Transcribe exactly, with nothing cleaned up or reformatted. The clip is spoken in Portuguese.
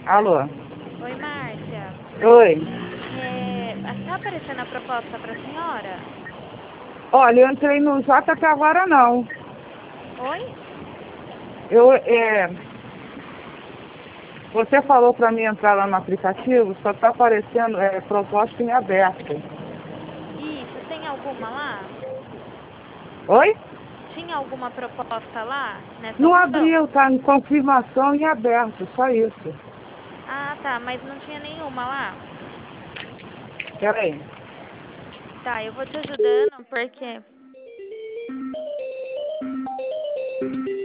Alô? Oi, Márcia. Oi. É, tá aparecendo a proposta para a senhora? Olha, eu entrei no J até agora não. Oi? Eu, é... Você falou para mim entrar lá no aplicativo, só está aparecendo é, proposta em aberto. Isso, tem alguma lá? Oi? Tinha alguma proposta lá nessa Não opção? abriu, tá em confirmação em aberto, só isso. Ah, tá, mas não tinha nenhuma lá? Peraí. Tá, eu vou te ajudando porque